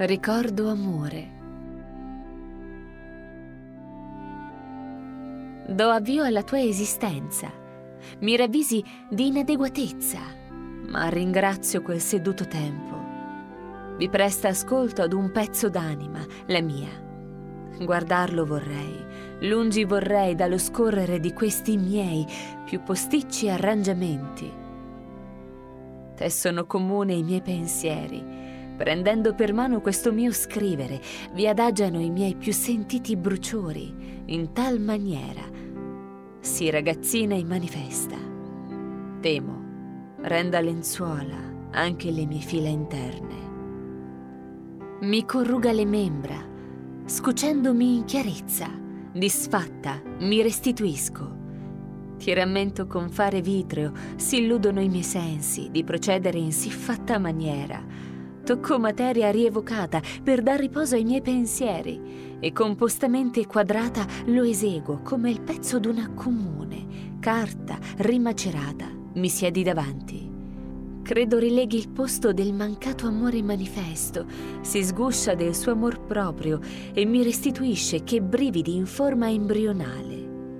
Ricordo amore. Do avvio alla tua esistenza. Mi ravvisi di inadeguatezza, ma ringrazio quel seduto tempo. Vi presta ascolto ad un pezzo d'anima, la mia. Guardarlo vorrei, lungi vorrei dallo scorrere di questi miei più posticci arrangiamenti. Tessono comune i miei pensieri. Prendendo per mano questo mio scrivere, vi adagiano i miei più sentiti bruciori, in tal maniera si ragazzina e manifesta. Temo renda lenzuola anche le mie fila interne. Mi corruga le membra, scucendomi in chiarezza, disfatta mi restituisco. Ti rammento con fare vitreo, si illudono i miei sensi di procedere in siffatta maniera. Tocco materia rievocata per dar riposo ai miei pensieri e compostamente quadrata lo eseguo come il pezzo d'una comune carta rimacerata mi siedi davanti. Credo rileghi il posto del mancato amore manifesto, si sguscia del suo amor proprio e mi restituisce che brividi in forma embrionale.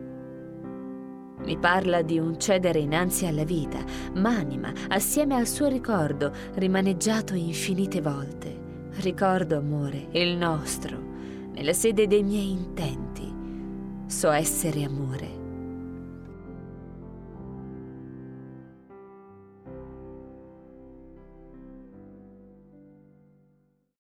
Mi parla di un cedere innanzi alla vita, m'anima, assieme al suo ricordo, rimaneggiato infinite volte. Ricordo, amore, il nostro, nella sede dei miei intenti. So essere amore.